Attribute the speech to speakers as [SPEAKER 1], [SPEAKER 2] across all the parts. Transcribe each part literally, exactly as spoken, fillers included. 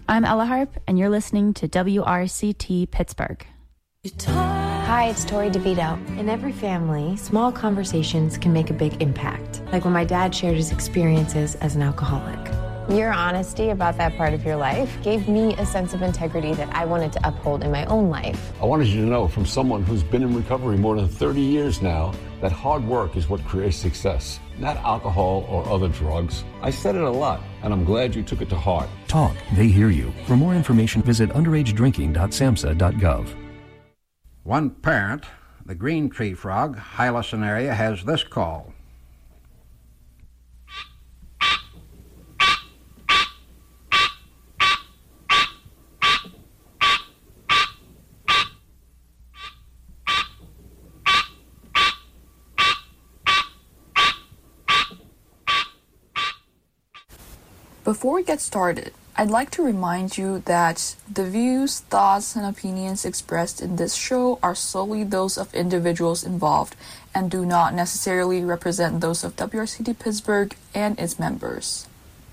[SPEAKER 1] I'm Ella Harp, and you're listening to W R C T Pittsburgh.
[SPEAKER 2] Hi, it's Tori DeVito. In every family, small conversations can make a big impact. Like when my dad shared his experiences as an alcoholic. Your honesty about that part of your life gave me a sense of integrity that I wanted to uphold in my own life.
[SPEAKER 3] I wanted you to know from someone who's been in recovery more than thirty years now that hard work is what creates success, not alcohol or other drugs. I said it a lot, and I'm glad you took it to heart.
[SPEAKER 4] Talk, they hear you. For more information, visit underage drinking dot samhsa dot gov.
[SPEAKER 5] One parent, the green tree frog, Hylosin area, has this call.
[SPEAKER 6] Before we get started, I'd like to remind you that the views, thoughts, and opinions expressed in this show are solely those of individuals involved and do not necessarily represent those of W R C T Pittsburgh and its members.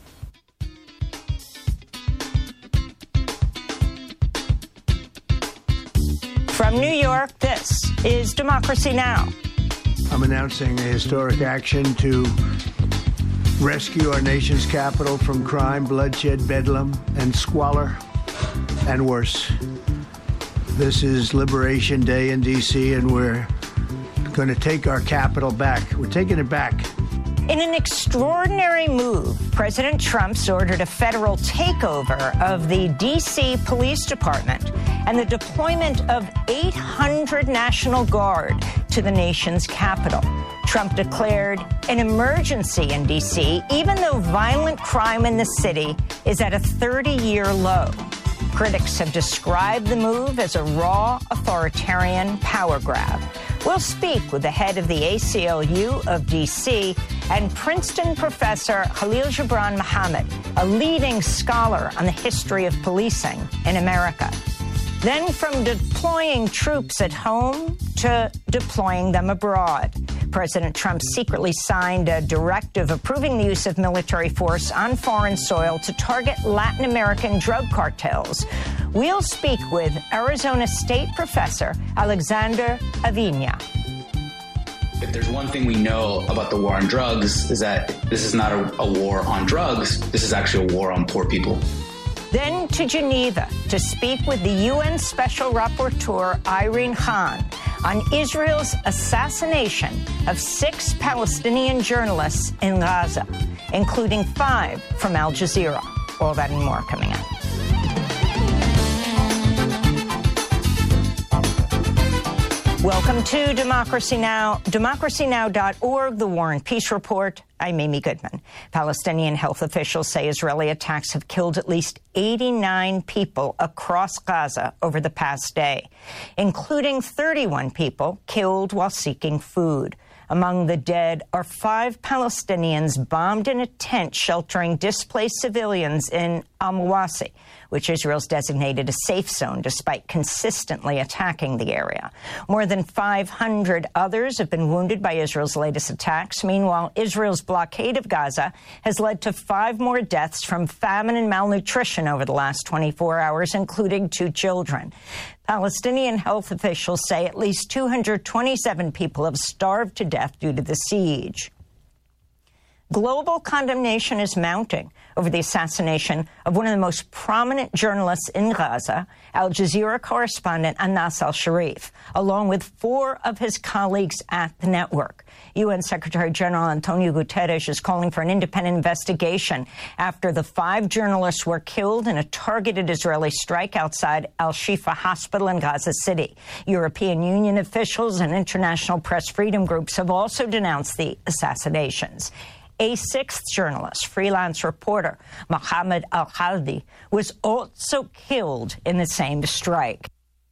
[SPEAKER 7] From New York, this is Democracy Now!
[SPEAKER 8] I'm announcing a historic action to rescue our nation's capital from crime, bloodshed, bedlam, and squalor, and worse. This is Liberation Day in D C, and we're going to take our capital back. We're taking it back.
[SPEAKER 7] In an extraordinary move, President Trump's ordered a federal takeover of the D C Police Department and the deployment of eight hundred National Guard to the nation's capital. Trump declared an emergency in D C, even though violent crime in the city is at a thirty-year low. Critics have described the move as a raw, authoritarian power grab. We'll speak with the head of the A C L U of D C and Princeton professor Khalil Gibran Muhammad, a leading scholar on the history of policing in America. Then from deploying troops at home to deploying them abroad. President Trump secretly signed a directive approving the use of military force on foreign soil to target Latin American drug cartels. We'll speak with Arizona State professor Alexander Avina.
[SPEAKER 9] If there's one thing we know about the war on drugs is that this is not a, a war on drugs. This is actually a war on poor people.
[SPEAKER 7] Then to Geneva to speak with the U N Special Rapporteur Irene Khan on Israel's assassination of six Palestinian journalists in Gaza, including five from Al Jazeera. All that and more coming up. Welcome to Democracy Now!, democracy now dot org, the War and Peace Report. I'm Amy Goodman. Palestinian health officials say Israeli attacks have killed at least eighty-nine people across Gaza over the past day, including thirty-one people killed while seeking food. Among the dead are five Palestinians bombed in a tent sheltering displaced civilians in Al-Mawasi, which Israel's designated a safe zone despite consistently attacking the area. More than five hundred others have been wounded by Israel's latest attacks. Meanwhile, Israel's blockade of Gaza has led to five more deaths from famine and malnutrition over the last twenty-four hours, including two children. Palestinian health officials say at least two hundred twenty-seven people have starved to death due to the siege. Global condemnation is mounting over the assassination of one of the most prominent journalists in Gaza, Al Jazeera correspondent Anas al-Sharif, along with four of his colleagues at the network. U N Secretary General Antonio Guterres is calling for an independent investigation after the five journalists were killed in a targeted Israeli strike outside Al-Shifa Hospital in Gaza City. European Union officials and international press freedom groups have also denounced the assassinations. A sixth journalist, freelance reporter Mohammed Al-Khaldi, was also killed in the same strike.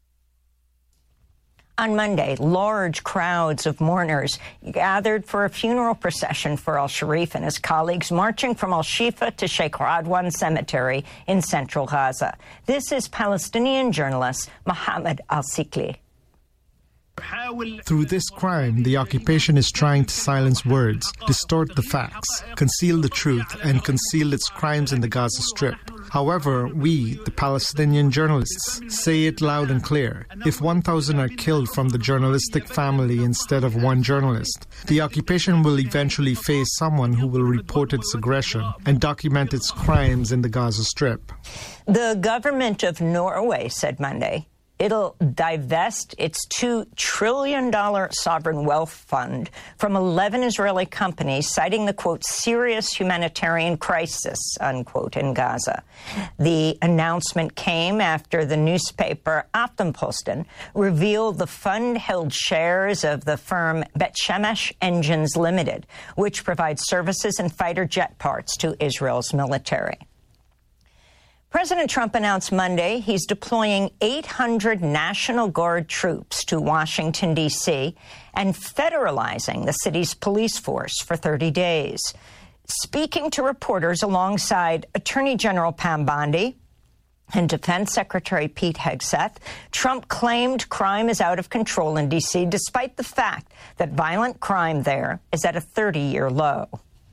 [SPEAKER 7] On Monday, large crowds of mourners gathered for a funeral procession for al-Sharif and his colleagues, marching from Al-Shifa to Sheikh Radwan Cemetery in central Gaza. This is Palestinian journalist Mohammed Al-Sikli.
[SPEAKER 10] Through this crime, the occupation is trying to silence words, distort the facts, conceal the truth, and conceal its crimes in the Gaza Strip. However, we, the Palestinian journalists, say it loud and clear. If one thousand are killed from the journalistic family instead of one journalist, the occupation will eventually face someone who will report its aggression and document its crimes in the Gaza Strip.
[SPEAKER 7] The government of Norway said Monday it'll divest its two trillion dollars sovereign wealth fund from eleven Israeli companies, citing the, quote, serious humanitarian crisis, unquote, in Gaza. The announcement came after the newspaper Aftenposten revealed the fund held shares of the firm Bet Shemesh Engines Limited, which provides services and fighter jet parts to Israel's military. President Trump announced Monday he's deploying eight hundred National Guard troops to Washington, D C, and federalizing the city's police force for thirty days. Speaking to reporters alongside Attorney General Pam Bondi and Defense Secretary Pete Hegseth, Trump claimed crime is out of control in D C, despite the fact that violent crime there is at a thirty-year low.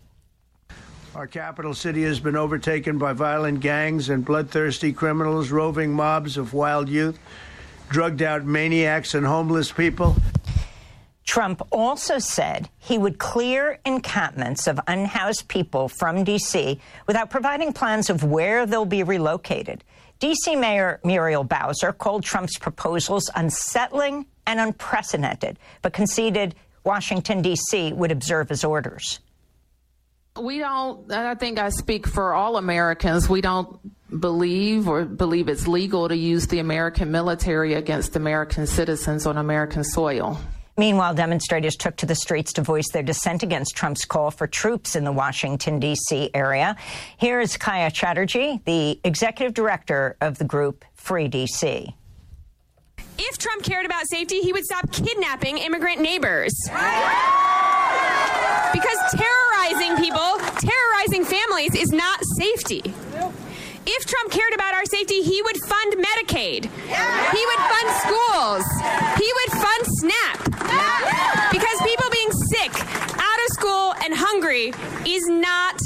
[SPEAKER 8] Our capital city has been overtaken by violent gangs and bloodthirsty criminals, roving mobs of wild youth, drugged-out maniacs and homeless people.
[SPEAKER 7] Trump also said he would clear encampments of unhoused people from D C without providing plans of where they'll be relocated. D C Mayor Muriel Bowser called Trump's proposals unsettling and unprecedented, but conceded Washington, D C would observe his orders.
[SPEAKER 11] We don't, I think I speak for all Americans, we don't believe or believe it's legal to use the American military against American citizens on American soil.
[SPEAKER 7] Meanwhile, demonstrators took to the streets to voice their dissent against Trump's call for troops in the Washington, D C area. Here is Kaya Chatterjee, the executive director of the group Free D C.
[SPEAKER 12] If Trump cared about safety, he would stop kidnapping immigrant neighbors. Because terrorizing people, terrorizing families is not safety. If Trump cared about our safety, he would fund Medicaid. He would fund schools. He would fund SNAP. Because people being sick, out of school, and hungry is not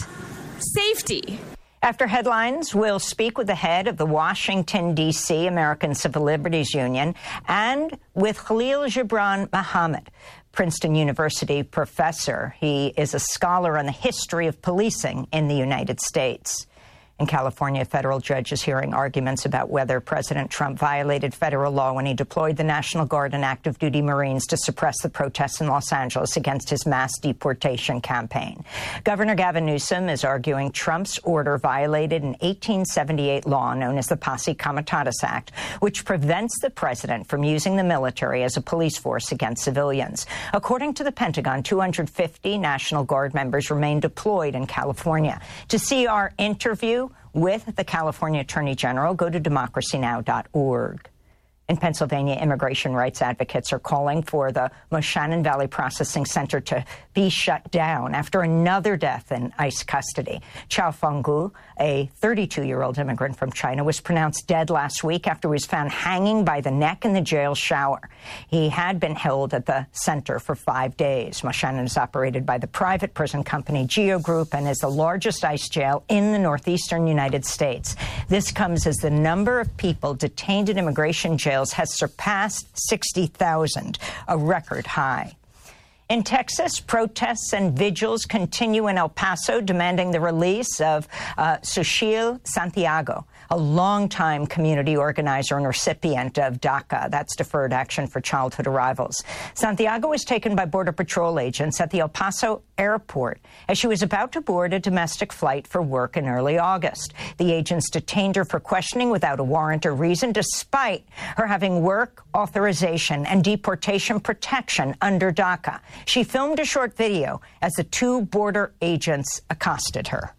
[SPEAKER 12] safety.
[SPEAKER 7] After headlines, we'll speak with the head of the Washington, D C American Civil Liberties Union and with Khalil Gibran Muhammad, Princeton University professor. He is a scholar on the history of policing in the United States. In California, a federal judge is hearing arguments about whether President Trump violated federal law when he deployed the National Guard and active duty Marines to suppress the protests in Los Angeles against his mass deportation campaign. Governor Gavin Newsom is arguing Trump's order violated an eighteen seventy-eight law known as the Posse Comitatus Act, which prevents the president from using the military as a police force against civilians. According to the Pentagon, two hundred fifty National Guard members remain deployed in California. To see our interview with the California Attorney General, go to democracy now dot org. In Pennsylvania, immigration rights advocates are calling for the Moshannon Valley Processing Center to be shut down after another death in ICE custody. Chao Fenggu, a thirty-two-year-old immigrant from China, was pronounced dead last week after he was found hanging by the neck in the jail shower. He had been held at the center for five days. Moshannon is operated by the private prison company Geo Group and is the largest ICE jail in the northeastern United States. This comes as the number of people detained in immigration jails has surpassed sixty thousand, a record high. In Texas, protests and vigils continue in El Paso, demanding the release of uh, Sushil Santiago, a longtime community organizer and recipient of DACA, that's Deferred Action for Childhood Arrivals. Santiago was taken by Border Patrol agents at the El Paso airport as she was about to board a domestic flight for work in early August. The agents detained her for questioning without a warrant or reason, despite her having work authorization and deportation protection under DACA. She filmed a short video as the two border agents accosted her.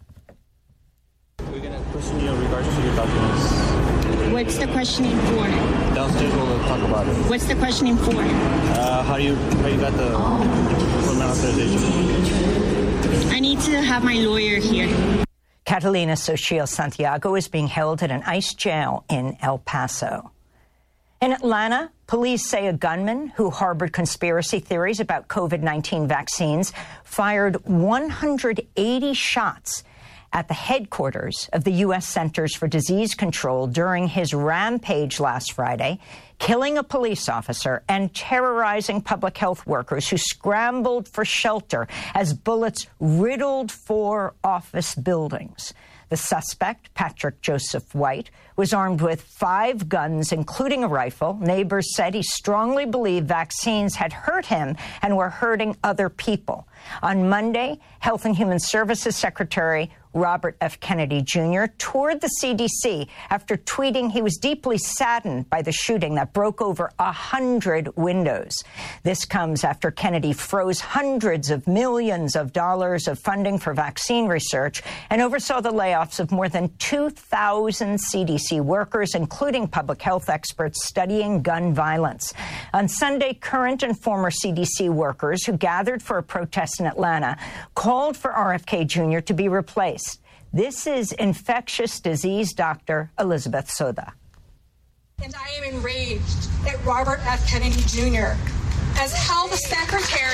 [SPEAKER 13] We're going to question you in regards to your documents.
[SPEAKER 14] What's the questioning for?
[SPEAKER 13] Downstairs, we'll talk about it.
[SPEAKER 14] What's the questioning for?
[SPEAKER 13] Uh, how do you how you got the employment authorization?
[SPEAKER 14] I need to have my lawyer here.
[SPEAKER 7] Catalina Xochitl Santiago is being held at an ICE jail in El Paso. In Atlanta, police say a gunman who harbored conspiracy theories about COVID nineteen vaccines fired one hundred eighty shots at the headquarters of the U S Centers for Disease Control during his rampage last Friday, killing a police officer and terrorizing public health workers who scrambled for shelter as bullets riddled four office buildings. The suspect, Patrick Joseph White, was armed with five guns, including a rifle. Neighbors said he strongly believed vaccines had hurt him and were hurting other people. On Monday, Health and Human Services Secretary Robert F. Kennedy Junior toured the C D C after tweeting he was deeply saddened by the shooting that broke over a hundred windows. This comes after Kennedy froze hundreds of millions of dollars of funding for vaccine research and oversaw the layoffs of more than two thousand C D C workers, including public health experts studying gun violence. On Sunday, current and former C D C workers who gathered for a protest in Atlanta called for R F K Junior to be replaced. This is infectious disease doctor Elizabeth Soda.
[SPEAKER 15] And I am enraged that Robert F. Kennedy Junior, as health secretary,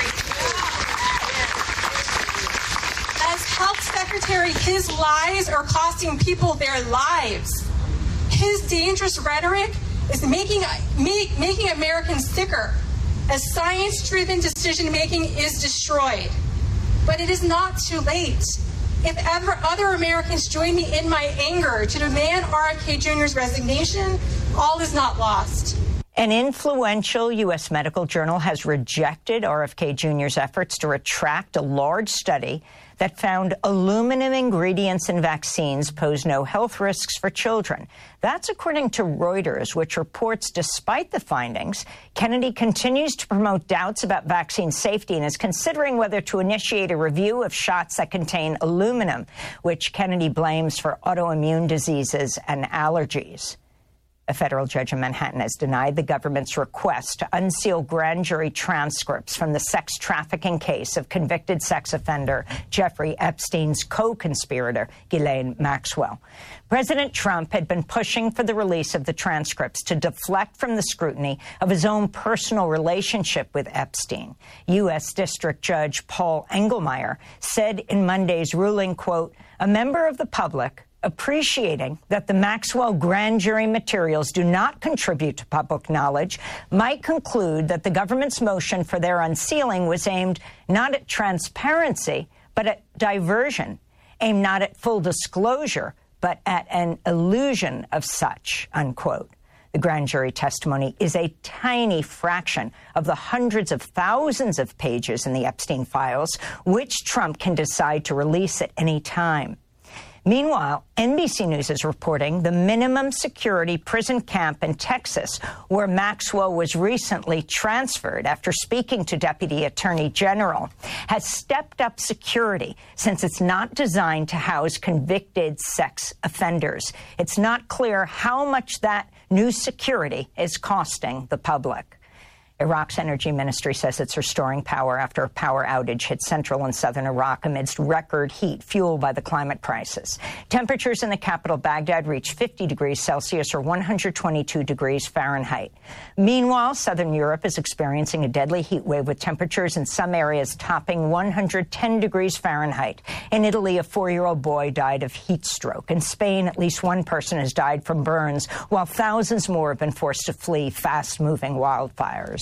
[SPEAKER 15] as health secretary, his lies are costing people their lives. His dangerous rhetoric is making, make, making Americans sicker as science-driven decision-making is destroyed. But it is not too late. If ever other Americans join me in my anger to demand R F K Junior's resignation, all is not lost.
[SPEAKER 7] An influential U S medical journal has rejected R F K Junior's efforts to retract a large study that found aluminum ingredients in vaccines pose no health risks for children. That's according to Reuters, which reports despite the findings, Kennedy continues to promote doubts about vaccine safety and is considering whether to initiate a review of shots that contain aluminum, which Kennedy blames for autoimmune diseases and allergies. A federal judge in Manhattan has denied the government's request to unseal grand jury transcripts from the sex trafficking case of convicted sex offender Jeffrey Epstein's co-conspirator, Ghislaine Maxwell. President Trump had been pushing for the release of the transcripts to deflect from the scrutiny of his own personal relationship with Epstein. U S District Judge Paul Engelmeyer said in Monday's ruling, quote, "A member of the public appreciating that the Maxwell grand jury materials do not contribute to public knowledge might conclude that the government's motion for their unsealing was aimed not at transparency, but at diversion, aimed not at full disclosure, but at an illusion of such," unquote. The grand jury testimony is a tiny fraction of the hundreds of thousands of pages in the Epstein files, which Trump can decide to release at any time. Meanwhile, N B C News is reporting the minimum security prison camp in Texas, where Maxwell was recently transferred after speaking to Deputy Attorney General, has stepped up security since it's not designed to house convicted sex offenders. It's not clear how much that new security is costing the public. Iraq's energy ministry says it's restoring power after a power outage hit central and southern Iraq amidst record heat fueled by the climate crisis. Temperatures in the capital, Baghdad, reached fifty degrees Celsius or one hundred twenty-two degrees Fahrenheit. Meanwhile, southern Europe is experiencing a deadly heat wave with temperatures in some areas topping one hundred ten degrees Fahrenheit. In Italy, a four-year-old boy died of heat stroke. In Spain, at least one person has died from burns, while thousands more have been forced to flee fast-moving wildfires.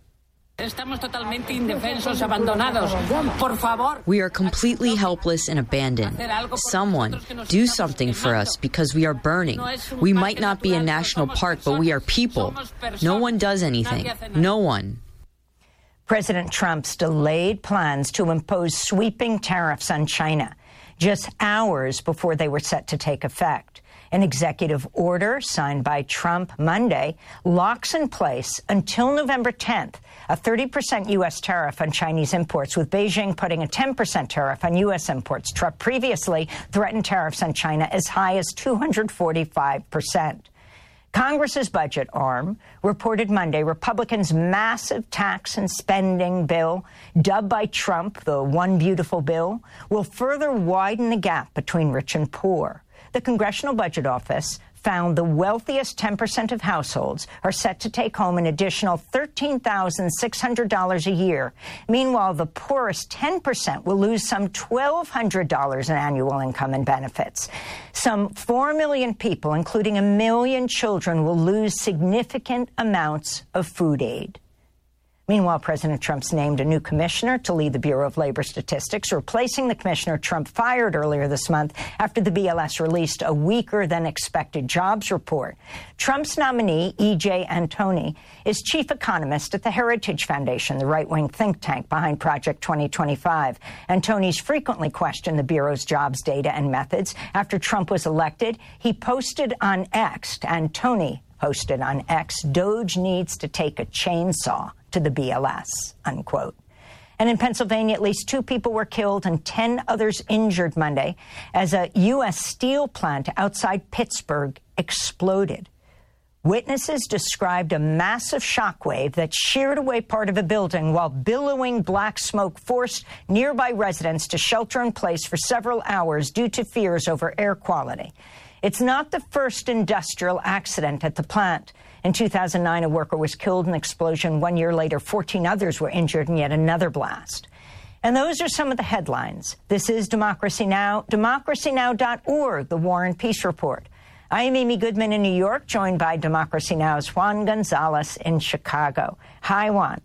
[SPEAKER 16] We are completely helpless and abandoned. Someone, do something for us because we are burning. We might not be a national park, but we are people. No one does anything. No one.
[SPEAKER 7] President Trump's delayed plans to impose sweeping tariffs on China just hours before they were set to take effect. An executive order signed by Trump Monday locks in place until November tenth a thirty percent U S tariff on Chinese imports, with Beijing putting a ten percent tariff on U S imports. Trump previously threatened tariffs on China as high as two hundred forty-five percent. Congress's budget arm reported Monday Republicans' massive tax and spending bill, dubbed by Trump the One Beautiful Bill, will further widen the gap between rich and poor. The Congressional Budget Office found the wealthiest ten percent of households are set to take home an additional thirteen thousand six hundred dollars a year. Meanwhile, the poorest ten percent will lose some twelve hundred dollars in annual income and benefits. Some four million people, including a million children, will lose significant amounts of food aid. Meanwhile, President Trump's named a new commissioner to lead the Bureau of Labor Statistics, replacing the commissioner Trump fired earlier this month after the B L S released a weaker-than-expected jobs report. Trump's nominee, E J Antoni, is chief economist at the Heritage Foundation, the right-wing think tank behind Project twenty twenty-five. Antoni's frequently questioned the Bureau's jobs data and methods. After Trump was elected, he posted on X, Antoni posted on X, "Doge needs to take a chainsaw to the B L S," unquote. And in Pennsylvania, at least two people were killed and ten others injured Monday as a U S steel plant outside Pittsburgh exploded. Witnesses described a massive shockwave that sheared away part of a building while billowing black smoke forced nearby residents to shelter in place for several hours due to fears over air quality. It's not the first industrial accident at the plant. In two thousand nine, a worker was killed in an explosion. One year later, fourteen others were injured in yet another blast. And those are some of the headlines. This is Democracy Now!, democracy now dot org, the War and Peace Report. I am Amy Goodman in New York, joined by Democracy Now!'s Juan Gonzalez in Chicago. Hi, Juan.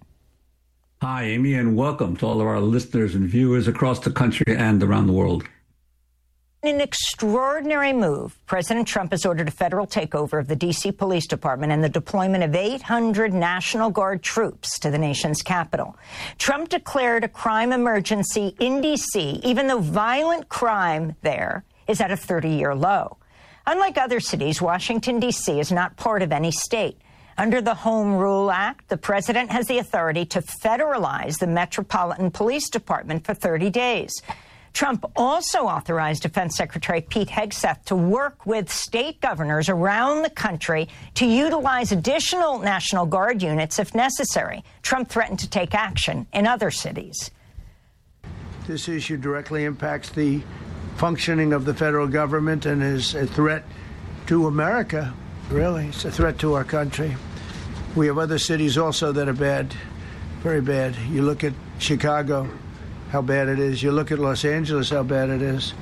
[SPEAKER 17] Hi, Amy, and welcome to all of our listeners and viewers across the country and around the world.
[SPEAKER 7] In an extraordinary move, President Trump has ordered a federal takeover of the D C Police Department and the deployment of eight hundred National Guard troops to the nation's capital. Trump declared a crime emergency in D C, even though violent crime there is at a thirty-year low. Unlike other cities, Washington, D C is not part of any state. Under the Home Rule Act, the president has the authority to federalize the Metropolitan Police Department for thirty days. Trump also authorized Defense Secretary Pete Hegseth to work with state governors around the country to utilize additional National Guard units if necessary. Trump threatened to take action in other cities.
[SPEAKER 8] This issue directly impacts the functioning of the federal government and is a threat to America, really. It's a threat to our country. We have other cities also that are bad, very bad. You look at Chicago, how bad it is. You look at Los Angeles, how bad it is.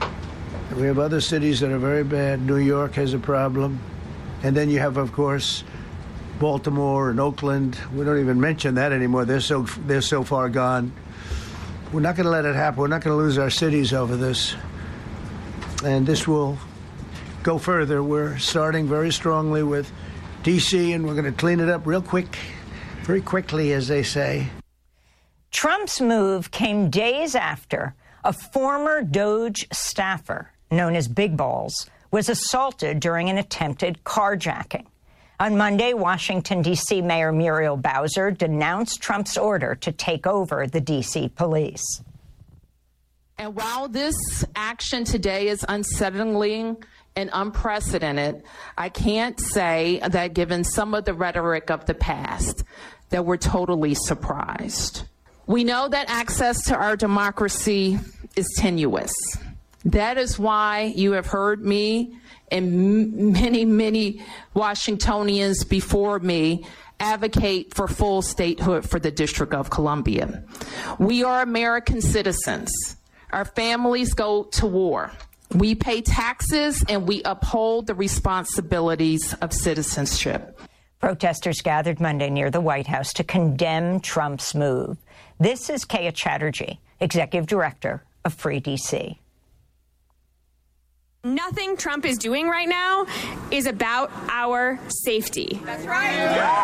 [SPEAKER 8] We have other cities that are very bad. New York has a problem. And then you have, of course, Baltimore and Oakland. We don't even mention that anymore. They're so, they're so far gone. We're not going to let it happen. We're not going to lose our cities over this. And this will go further. We're starting very strongly with D C, and we're going to clean it up real quick, very quickly, as they say.
[SPEAKER 7] Trump's move came days after a former Doge staffer, known as Big Balls, was assaulted during an attempted carjacking. On Monday, Washington, D C Mayor Muriel Bowser denounced Trump's order to take over the D C police.
[SPEAKER 11] And while this action today is unsettling and unprecedented, I can't say that given some of the rhetoric of the past, that we're totally surprised. We know that access to our democracy is tenuous. That is why you have heard me and many, many Washingtonians before me advocate for full statehood for the District of Columbia. We are American citizens. Our families go to war. We pay taxes and we uphold the responsibilities of citizenship.
[SPEAKER 7] Protesters gathered Monday near the White House to condemn Trump's move. This is Kaya Chatterjee, Executive Director of Free D C.
[SPEAKER 12] Nothing Trump is doing right now is about our safety. That's right.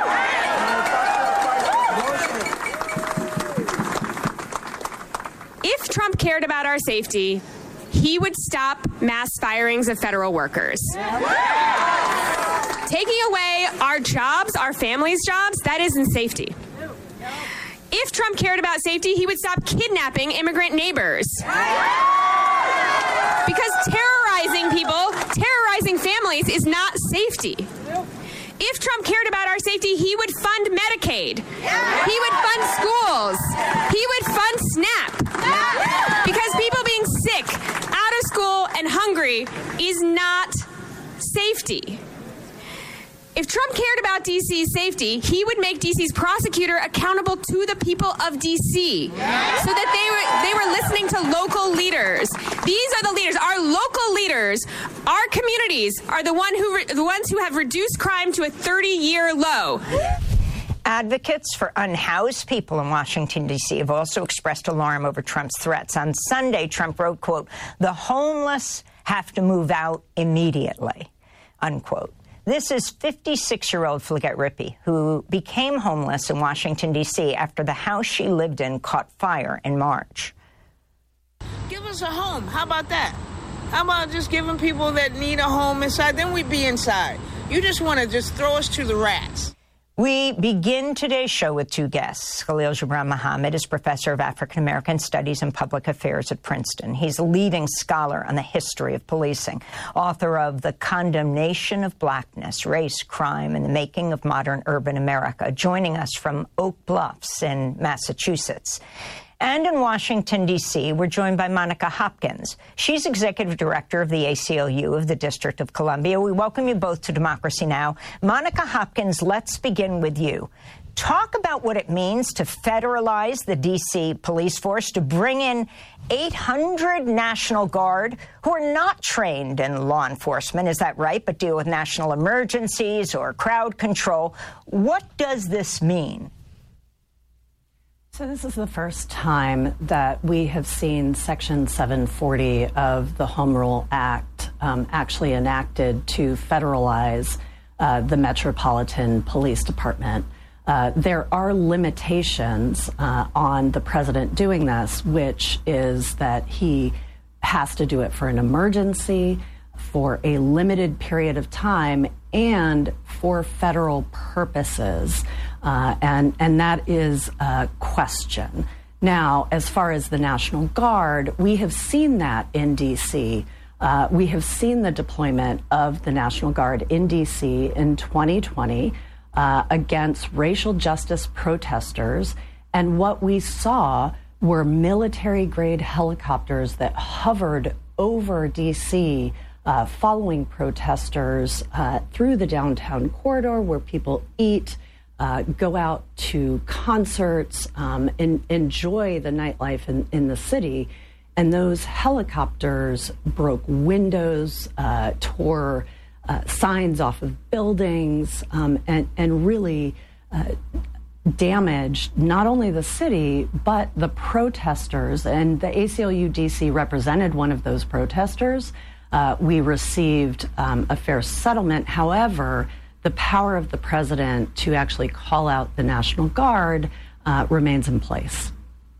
[SPEAKER 12] If Trump cared about our safety, he would stop mass firings of federal workers. Taking away our jobs, our families' jobs, that isn't safety. If Trump cared about safety, he would stop kidnapping immigrant neighbors. Because terrorizing people, terrorizing families is not safety. If Trump cared about our safety, he would fund Medicaid. He would fund schools. He would fund SNAP. Because people being sick, out of school, and hungry is not safety. If Trump cared about D C's safety, he would make D C's prosecutor accountable to the people of D C so that they were they were listening to local leaders. These are the leaders. Our local leaders, our communities are the one who re- the ones who have reduced crime to a thirty-year low.
[SPEAKER 7] Advocates for unhoused people in Washington, D C have also expressed alarm over Trump's threats. On Sunday, Trump wrote, quote, "The homeless have to move out immediately," unquote. This is fifty-six-year-old Flaget Rippey, who became homeless in Washington, D C after the house she lived in caught fire in March.
[SPEAKER 18] Give us a home. How about that? How about just giving people that need a home inside? Then we'd be inside. You just want to just throw us to the rats.
[SPEAKER 7] We begin today's show with two guests. Khalil Gibran Muhammad is professor of African-American Studies and Public Affairs at Princeton. He's a leading scholar on the history of policing, author of The Condemnation of Blackness, Race, Crime, and the Making of Modern Urban America, joining us from Oak Bluffs in Massachusetts. And in Washington, D C, we're joined by Monica Hopkins. She's executive director of the A C L U of the District of Columbia. We welcome you both to Democracy Now! Monica Hopkins, let's begin with you. Talk about what it means to federalize the D C police force, to bring in eight hundred National Guard who are not trained in law enforcement, is that right, but deal with national emergencies or crowd control. What does this mean?
[SPEAKER 19] So this is the first time that we have seen Section seven forty of the Home Rule Act um, actually enacted to federalize uh, the Metropolitan Police Department. Uh, there are limitations uh, on the president doing this, which is that he has to do it for an emergency, for a limited period of time, and for federal purposes. Uh, and, and that is a question. Now, as far as the National Guard, we have seen that in D C. Uh, we have seen the deployment of the National Guard in D C in twenty twenty uh, against racial justice protesters. And what we saw were military-grade helicopters that hovered over D C uh, following protesters uh, through the downtown corridor where people eat, Uh, go out to concerts, um, and enjoy the nightlife in, in the city. And those helicopters broke windows, uh, tore uh, signs off of buildings, um, and, and really uh, damaged not only the city, but the protesters. And the A C L U D C represented one of those protesters. Uh, we received um, a fair settlement. However, the power of the president to actually call out the National Guard uh, remains in place.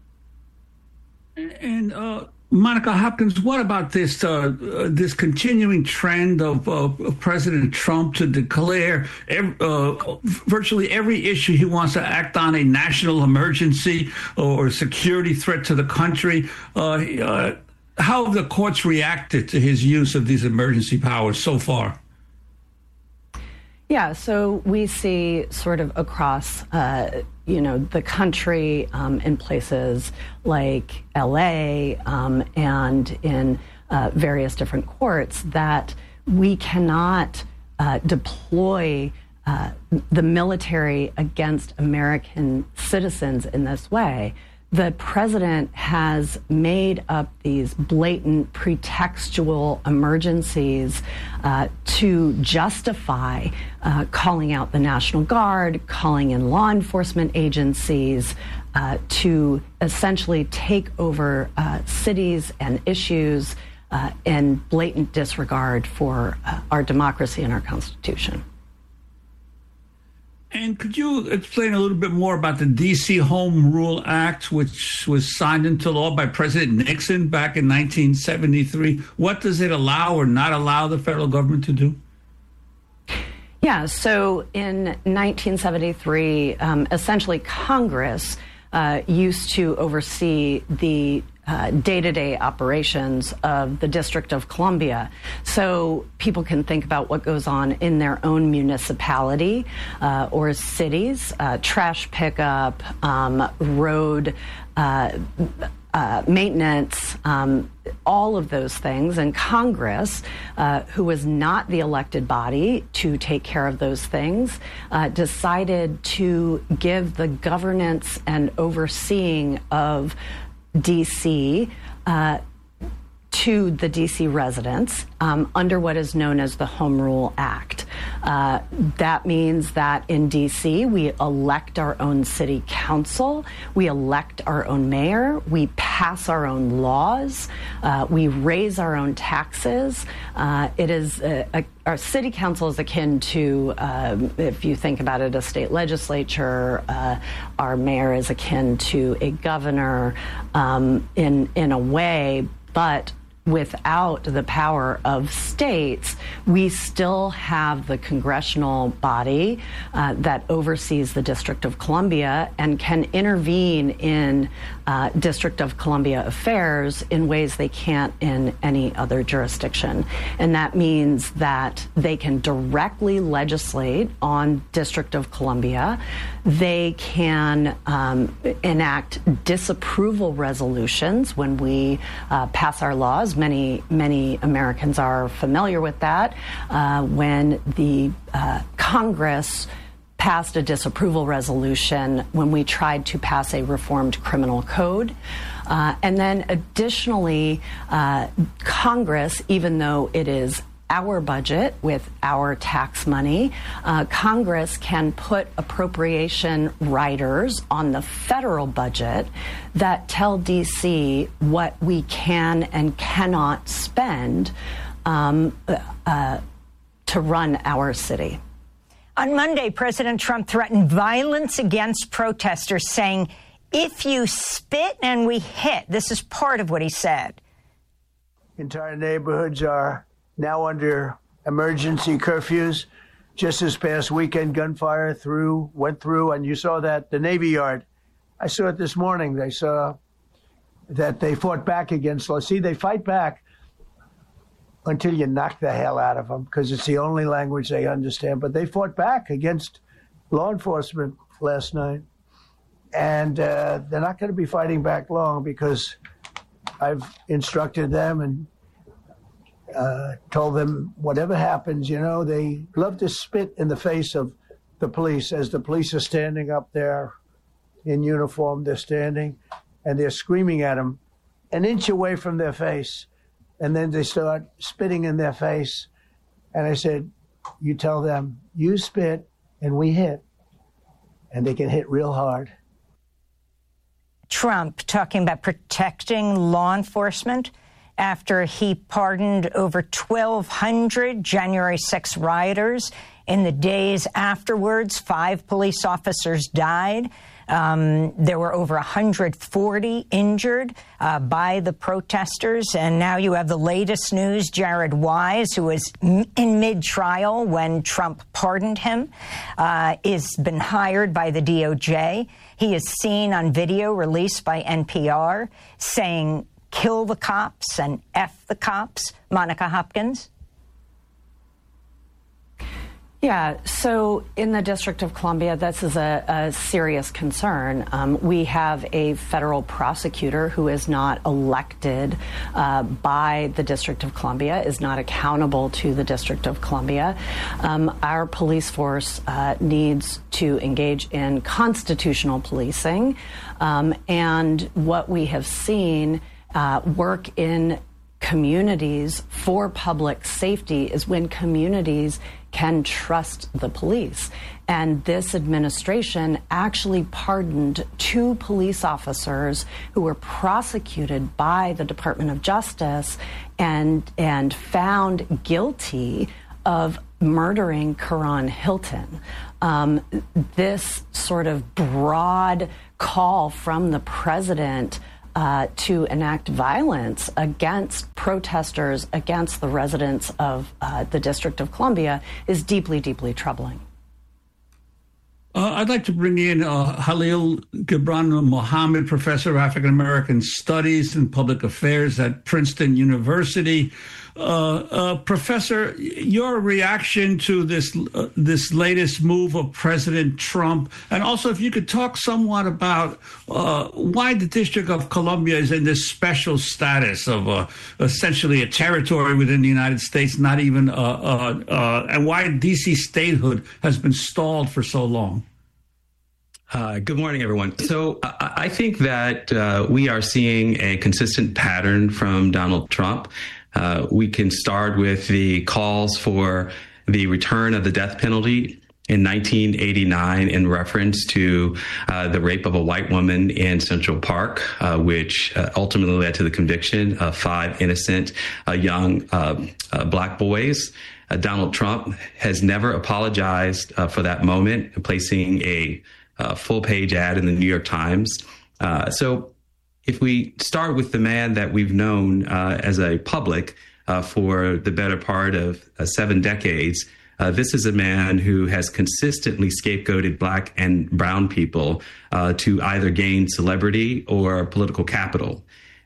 [SPEAKER 17] And uh, Monica Hopkins, what about this uh, uh, this continuing trend of, uh, of President Trump to declare every, uh, virtually every issue he wants to act on a national emergency or security threat to the country? Uh, uh, how have the courts reacted to his use of these emergency powers so far?
[SPEAKER 19] Yeah, so we see sort of across, uh, you know, the country um, in places like L A um, and in uh, various different courts that we cannot uh, deploy uh, the military against American citizens in this way. The president has made up these blatant pretextual emergencies uh, to justify uh, calling out the National Guard, calling in law enforcement agencies uh, to essentially take over uh, cities and issues uh, in blatant disregard for uh, our democracy and our Constitution.
[SPEAKER 17] And could you explain a little bit more about the D C Home Rule Act, which was signed into law by President Nixon back in nineteen seventy-three? What does it allow or not allow the federal government to do?
[SPEAKER 19] Yeah, so in nineteen seventy-three, um, essentially Congress uh, used to oversee the Uh, day-to-day operations of the District of Columbia. So people can think about what goes on in their own municipality uh, or cities, uh, trash pickup, um, road uh, uh, maintenance, um, all of those things. And Congress, uh, who was not the elected body to take care of those things, uh, decided to give the governance and overseeing of D C uh, to the D C residents um, under what is known as the Home Rule Act. Uh, that means that in D C we elect our own city council, we elect our own mayor, we pass our own laws, uh, we raise our own taxes. Uh, it is a, a, our city council is akin to, um, if you think about it, a state legislature. Uh, our mayor is akin to a governor um, in in a way, but without the power of states, we still have the congressional body uh, that oversees the District of Columbia and can intervene in uh, District of Columbia affairs in ways they can't in any other jurisdiction. And that means that they can directly legislate on District of Columbia. They can um, enact disapproval resolutions when we uh, pass our laws. Many, many Americans are familiar with that. Uh, when the uh, Congress passed a disapproval resolution when we tried to pass a reformed criminal code. Uh, and then additionally, uh, Congress, even though it is our budget with our tax money, uh, Congress can put appropriation riders on the federal budget that tell D C what we can and cannot spend um, uh, to run our city.
[SPEAKER 7] On Monday, President Trump threatened violence against protesters, saying, if you spit and we hit, this is part of what he said.
[SPEAKER 8] Entire neighborhoods are now under emergency curfews. Just this past weekend, gunfire through, went through, and you saw that, the Navy Yard. I saw it this morning. They saw that they fought back against law. See, they fight back until you knock the hell out of them, because it's the only language they understand. But they fought back against law enforcement last night. And uh, they're not going to be fighting back long, because I've instructed them and uh, told them whatever happens, you know, they love to spit in the face of the police as the police are standing up there in uniform. They're standing and they're screaming at them an inch away from their face. And then they start spitting in their face. And I said, you tell them, you spit and we hit. And they can hit real hard.
[SPEAKER 7] Trump talking about protecting law enforcement after he pardoned over twelve hundred January sixth rioters. In the days afterwards, five police officers died. Um, there were over one hundred forty injured uh, by the protesters. And now you have the latest news. Jared Wise, who was m- in mid-trial when Trump pardoned him, uh, is been hired by the D O J. He is seen on video released by N P R saying, kill the cops and F the cops. Monica Hopkins.
[SPEAKER 19] Yeah, so in the District of Columbia, this is a, a serious concern. Um, we have a federal prosecutor who is not elected uh, by the District of Columbia, is not accountable to the District of Columbia. Um, our police force uh, needs to engage in constitutional policing. Um, and what we have seen uh, work in communities for public safety is when communities can trust the police. And this administration actually pardoned two police officers who were prosecuted by the Department of Justice and and found guilty of murdering Karan Hilton. Um, this sort of broad call from the president Uh, to enact violence against protesters, against the residents of uh, the District of Columbia is deeply, deeply troubling.
[SPEAKER 17] Uh, I'd like to bring in uh, Khalil Gibran Mohammed, professor of African American Studies and Public Affairs at Princeton University. Uh, uh, Professor, your reaction to this uh, this latest move of President Trump, and also if you could talk somewhat about uh, why the District of Columbia is in this special status of uh, essentially a territory within the United States, not even, uh, uh, uh, and why D C statehood has been stalled for so long.
[SPEAKER 20] Uh, good morning, everyone. So I, I think that uh, we are seeing a consistent pattern from Donald Trump. Uh, we can start with the calls for the return of the death penalty in nineteen eighty-nine in reference to uh, the rape of a white woman in Central Park, uh, which uh, ultimately led to the conviction of five innocent uh, young uh, uh, black boys. Uh, Donald Trump has never apologized uh, for that moment, placing a uh, full-page ad in the New York Times. Uh, so if we start with the man that we've known uh, as a public uh, for the better part of uh, seven decades, uh, this is a man who has consistently scapegoated black and brown people uh, to either gain celebrity or political capital.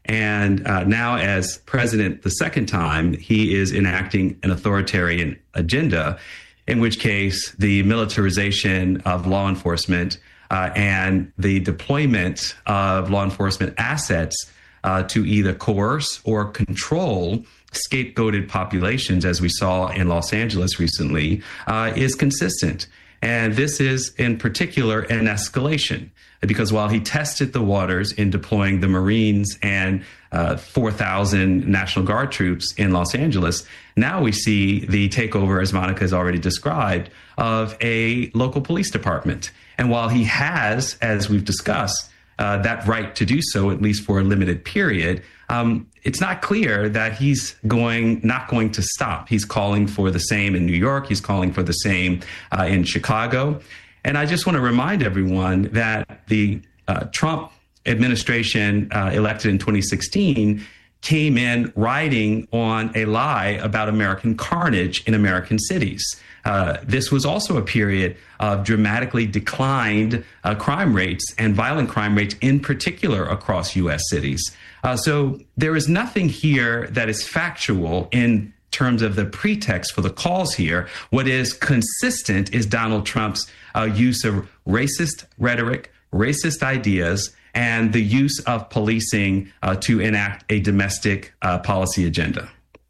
[SPEAKER 20] And uh, now as president the second time, he is enacting an authoritarian agenda, in which case the militarization of law enforcement uh, and the deployment of law enforcement assets uh, to either coerce or control scapegoated populations, as we saw in Los Angeles recently, uh, is consistent. And this is in particular an escalation, because while he tested the waters in deploying the Marines and uh, four thousand National Guard troops in Los Angeles, now we see the takeover, as Monica has already described, of a local police department. And while he has, as we've discussed, uh, that right to do so, at least for a limited period, um, it's not clear that he's going not going to stop. He's calling for the same in New York. He's calling for the same uh, in Chicago. And I just want to remind everyone that the uh, Trump administration uh, elected in twenty sixteen came in riding on a lie about American carnage in American cities. Uh, this was also a period of dramatically declined uh, crime rates and violent crime rates in particular across U S cities. Uh, so there is nothing here that is factual in terms of the pretext for the calls here. What is consistent is Donald Trump's uh, use of racist rhetoric, racist ideas, and the use of policing uh, to enact a domestic uh, policy agenda.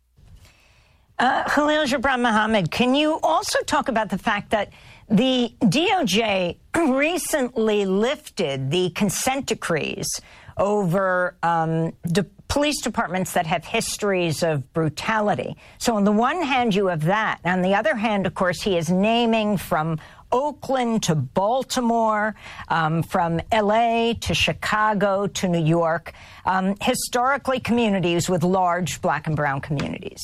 [SPEAKER 7] Uh, Khalil Gibran Mohammed, can you also talk about the fact that the D O J recently lifted the consent decrees over um, de- police departments that have histories of brutality? So on the one hand, you have that. On the other hand, of course, he is naming from Oakland to Baltimore, um, from L A to Chicago to New York, um, historically communities with large black and brown communities.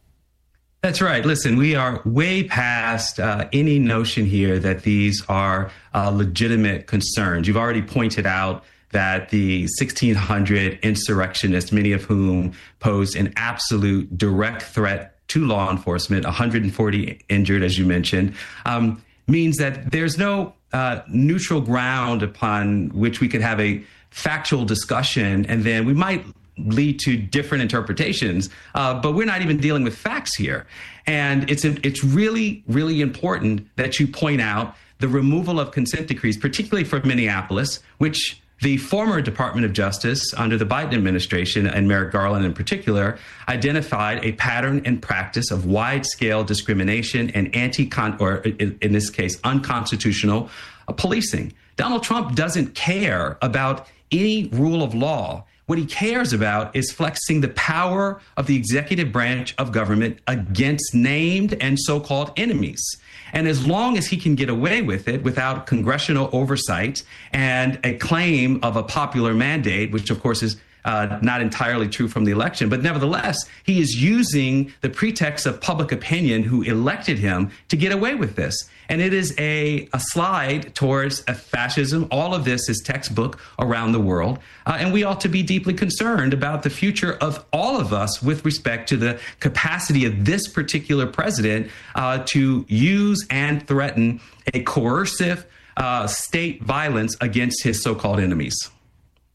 [SPEAKER 20] That's right. Listen, we are way past uh, any notion here that these are uh, legitimate concerns. You've already pointed out that the sixteen hundred insurrectionists, many of whom posed an absolute direct threat to law enforcement, one hundred forty injured, as you mentioned, um, means that there's no uh, neutral ground upon which we could have a factual discussion, and then we might lead to different interpretations, uh, but we're not even dealing with facts here. And it's it's really, really important that you point out the removal of consent decrees, particularly for Minneapolis, which the former Department of Justice under the Biden administration, and Merrick Garland in particular, identified a pattern and practice of wide-scale discrimination and anti-con, or in, in this case, unconstitutional uh, policing. Donald Trump doesn't care about any rule of law. What he cares about is flexing the power of the executive branch of government against named and so-called enemies. And as long as he can get away with it without congressional oversight and a claim of a popular mandate, which of course is uh, not entirely true from the election, but nevertheless, he is using the pretext of public opinion who elected him to get away with this. And it is a, a slide towards a fascism. All of this is textbook around the world. Uh, and we ought to be deeply concerned about the future of all of us with respect to the capacity of this particular president uh, to use and threaten a coercive uh, state violence against his so-called enemies.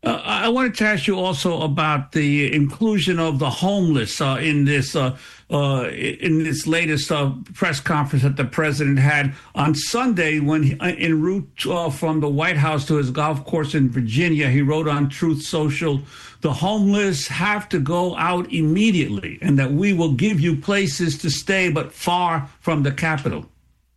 [SPEAKER 17] Uh, I wanted to ask you also about the inclusion of the homeless uh, in this uh, uh, in this latest uh, press conference that the president had on Sunday when, he, en route uh, from the White House to his golf course in Virginia, he wrote on Truth Social, "The homeless have to go out immediately, and that we will give you places to stay, but far from the Capitol."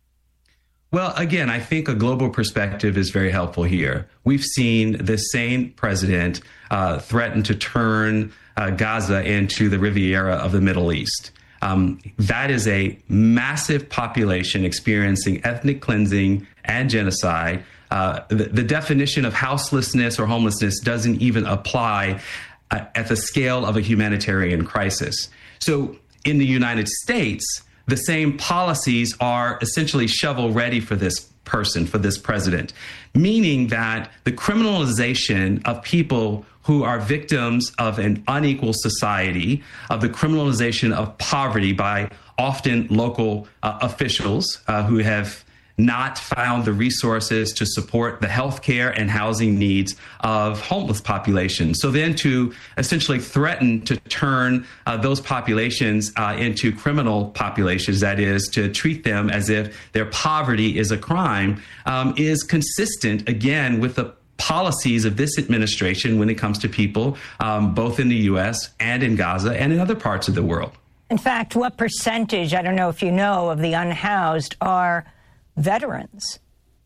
[SPEAKER 20] Well, again, I think a global perspective is very helpful here. We've seen the same president uh, threaten to turn uh, Gaza into the Riviera of the Middle East. Um, that is a massive population experiencing ethnic cleansing and genocide. Uh, the, the definition of houselessness or homelessness doesn't even apply uh, at the scale of a humanitarian crisis. So in the United States, the same policies are essentially shovel ready for this person, for this president, meaning that the criminalization of people who are victims of an unequal society, of the criminalization of poverty by often local uh, officials uh, who have not found the resources to support the healthcare and housing needs of homeless populations. So then to essentially threaten to turn uh, those populations uh, into criminal populations, that is, to treat them as if their poverty is a crime, um, is consistent, again, with the policies of this administration when it comes to people, um, both in the U S and in Gaza and in other parts of the world.
[SPEAKER 7] In fact, what percentage, I don't know if you know, of the unhoused are veterans?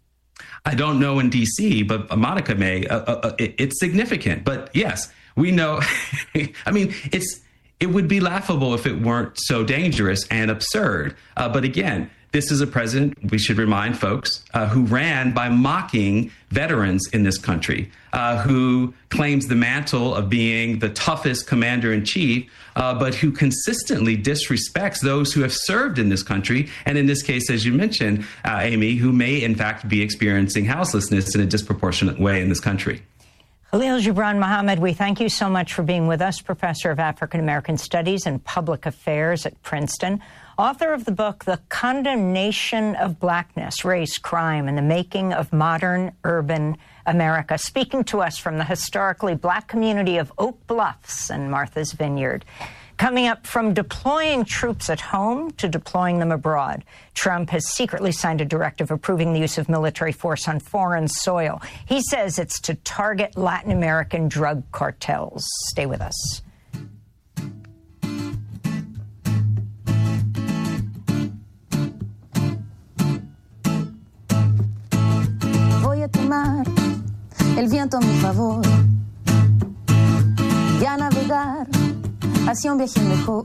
[SPEAKER 20] I don't know in D C, but Monica may. Uh, uh, it, it's significant. But yes, we know. I mean, it's it would be laughable if it weren't so dangerous and absurd. Uh, but again, this is a president, we should remind folks, uh, who ran by mocking veterans in this country, uh, who claims the mantle of being the toughest commander in chief, uh, but who consistently disrespects those who have served in this country. And in this case, as you mentioned, uh, Amy, who may in fact be experiencing houselessness in a disproportionate way in this country.
[SPEAKER 7] Khalil Gibran Muhammad, we thank you so much for being with us, Professor of African American Studies and Public Affairs at Princeton, author of the book, The Condemnation of Blackness, Race, Crime, and the Making of Modern Urban America, speaking to us from the historically black community of Oak Bluffs and Martha's Vineyard. Coming up, from deploying troops at home to deploying them abroad, Trump has secretly signed a directive approving the use of military force on foreign soil. He says it's to target Latin American drug cartels. Stay with us.
[SPEAKER 21] Voy a tomar el viento a mi favor y a navegar hacia un viaje mejor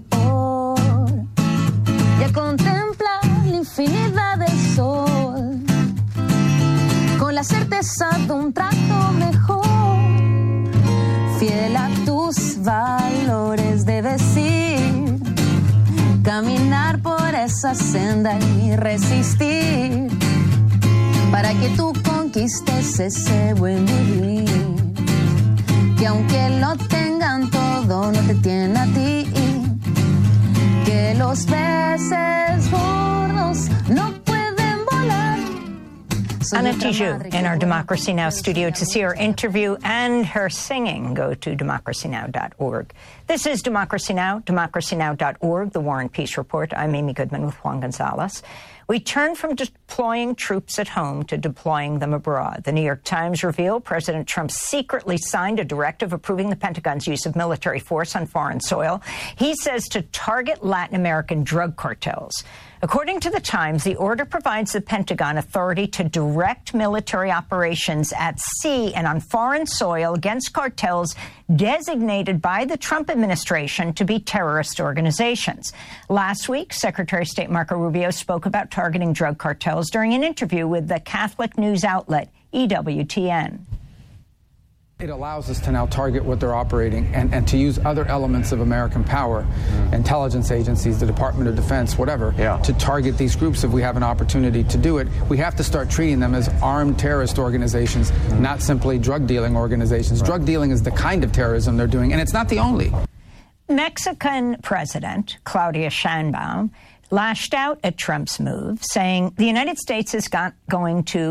[SPEAKER 21] y a contemplar la infinidad del sol con la certeza de un trato mejor. Fiel a tus valores debes ir, caminar por esa senda y resistir para que tú conquistes ese buen vivir, que aunque lo tengan todo no te tiene a ti, que los peces gordos no pueden volar.
[SPEAKER 7] Anna Tijoux in our Democracy Now! Studio. To see her interview and her singing, go to democracy now dot org. This is Democracy Now!, democracy now dot org, the War and Peace Report. I'm Amy Goodman with Juan Gonzalez. We turn from deploying troops at home to deploying them abroad. The New York Times revealed President Trump secretly signed a directive approving the Pentagon's use of military force on foreign soil. He says to target Latin American drug cartels. According to the Times, the order provides the Pentagon authority to direct military operations at sea and on foreign soil against cartels designated by the Trump administration to be terrorist organizations. Last week, Secretary of State Marco Rubio spoke about targeting drug cartels during an interview with the Catholic news outlet E W T N.
[SPEAKER 22] It allows us to now target what they're operating and, and to use other elements of American power, mm. intelligence agencies, the Department of Defense, whatever, yeah. to target these groups if we have an opportunity to do it. We have to start treating them as armed terrorist organizations, mm. not simply drug dealing organizations. Right. Drug dealing is the kind of terrorism they're doing, and it's not the only.
[SPEAKER 7] Mexican President Claudia Sheinbaum lashed out at Trump's move, saying the United States is not going to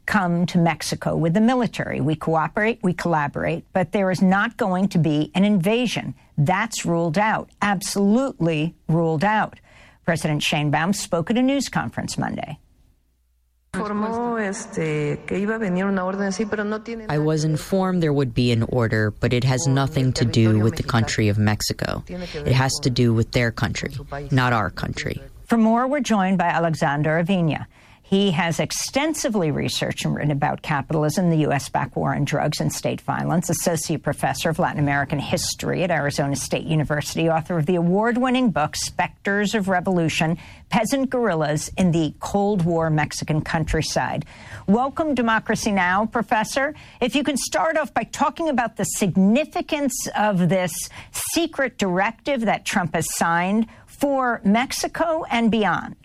[SPEAKER 7] come to Mexico with the military. We cooperate, we collaborate, but there is not going to be an invasion. That's ruled out, absolutely ruled out. President Sheinbaum spoke at a news conference Monday.
[SPEAKER 16] I was informed there would be an order, but it has nothing to do with the country of Mexico. It has to do with their country, not our country.
[SPEAKER 7] For more, we're joined by Alexander Avina. He has extensively researched and written about capitalism, the U S-backed war on drugs and state violence, associate professor of Latin American history at Arizona State University, author of the award-winning book, Specters of Revolution, Peasant Guerrillas in the Cold War Mexican Countryside. Welcome, Democracy Now!, Professor. If you can start off by talking about the significance of this secret directive that Trump has signed for Mexico and beyond.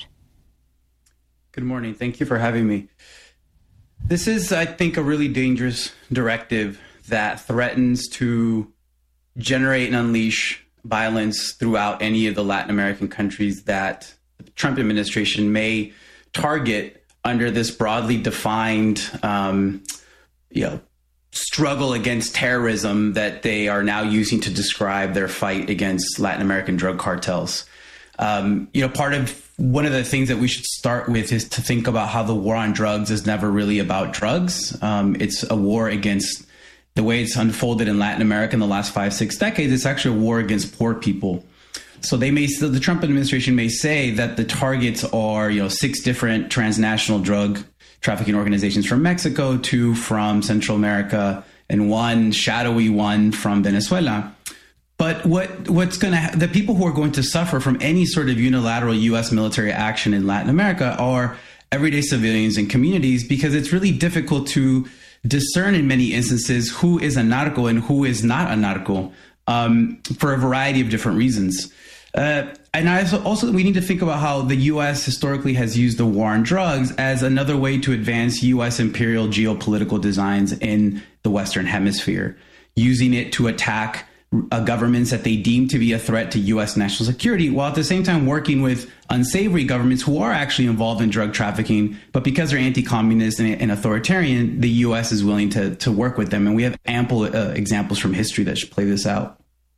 [SPEAKER 1] Good morning. Thank you for having me. This is, I think, a really dangerous directive that threatens to generate and unleash violence throughout any of the Latin American countries that the Trump administration may target under this broadly defined, um, you know, struggle against terrorism that they are now using to describe their fight against Latin American drug cartels. Um, you know, part of one of the things that we should start with is to think about how the war on drugs is never really about drugs. Um, it's a war against the way it's unfolded in Latin America in the last five, six decades. It's actually a war against poor people. So they may, the Trump administration may say that the targets are, you know, six different transnational drug trafficking organizations from Mexico, two from Central America, and one shadowy one from Venezuela. But what what's going to ha- the people who are going to suffer from any sort of unilateral U S military action in Latin America are everyday civilians and communities, because it's really difficult to discern in many instances who is a narco and who is not a narco um, for a variety of different reasons. Uh, and I also, also we need to think about how the U S historically has used the war on drugs as another way to advance U S imperial geopolitical designs in the Western Hemisphere, using it to attack Uh, governments that they deem to be a threat to U S national security, while at the same time working with unsavory governments who are actually involved in drug trafficking. But because they're anti-communist and, and authoritarian, the U S is willing to, to work with them. And we have ample uh, examples from history that should play this out.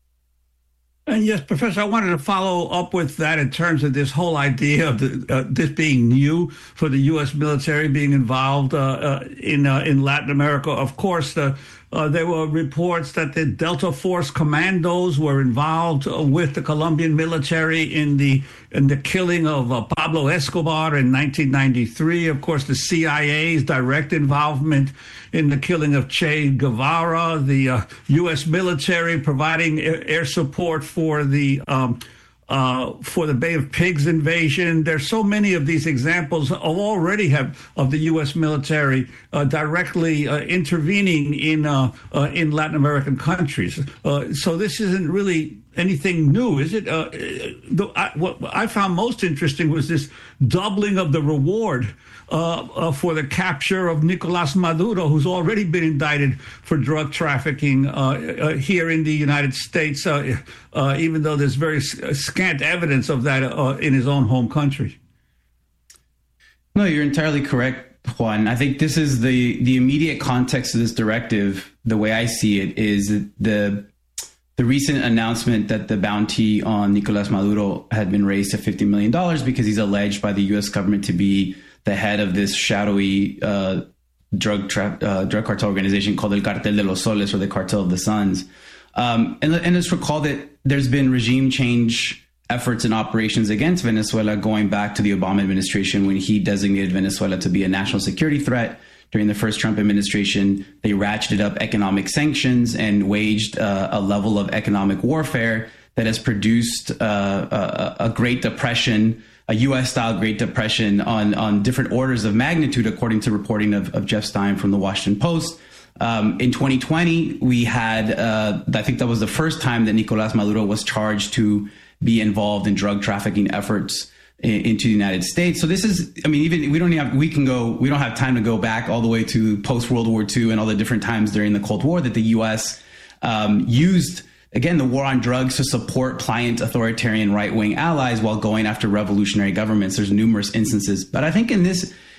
[SPEAKER 17] And yes, Professor, I wanted to follow up with that in terms of this whole idea of the, uh, this being new for the U S military being involved uh, uh, in uh, in Latin America. Of course, the Uh, there were reports that the Delta Force commandos were involved uh, with the Colombian military in the in the killing of uh, Pablo Escobar in nineteen ninety-three. Of course, the C I A's direct involvement in the killing of Che Guevara, the uh, U S military providing air, air support for the um, Uh, for the Bay of Pigs invasion. There's so many of these examples of already have of the U S military uh, directly uh, intervening in uh, uh, in Latin American countries. Uh, so this isn't really anything new, is it? Uh, the, I, what I found most interesting was this doubling of the reward uh, uh, for the capture of Nicolas Maduro, who's already been indicted for drug trafficking uh, uh, here in the United States, uh, uh, even though there's very scant evidence of that uh, in his own home country.
[SPEAKER 1] No, you're entirely correct, Juan. I think this is the, the immediate context of this directive. The way I see it is the The recent announcement that the bounty on Nicolas Maduro had been raised to fifty million dollars because he's alleged by the U S government to be the head of this shadowy uh, drug tra- uh, drug cartel organization called El Cartel de los Soles, or the Cartel of the Suns. Um, and, and let's recall that there's been regime change efforts and operations against Venezuela going back to the Obama administration, when he designated Venezuela to be a national security threat. During the first Trump administration, they ratcheted up economic sanctions and waged uh, a level of economic warfare that has produced uh, a, a Great Depression, a U S-style Great Depression on, on different orders of magnitude, according to reporting of, of Jeff Stein from the Washington Post. Um, in twenty twenty, we had, uh, I think that was the first time that Nicolas Maduro was charged to be involved in drug trafficking efforts into the United States. So this is, I mean, even we don't have, we can go, we don't have time to go back all the way to post World War Two and all the different times during the Cold War that the U S um, used, again, the war on drugs to support pliant authoritarian right-wing allies while going after revolutionary governments. There's numerous instances. But I think in this,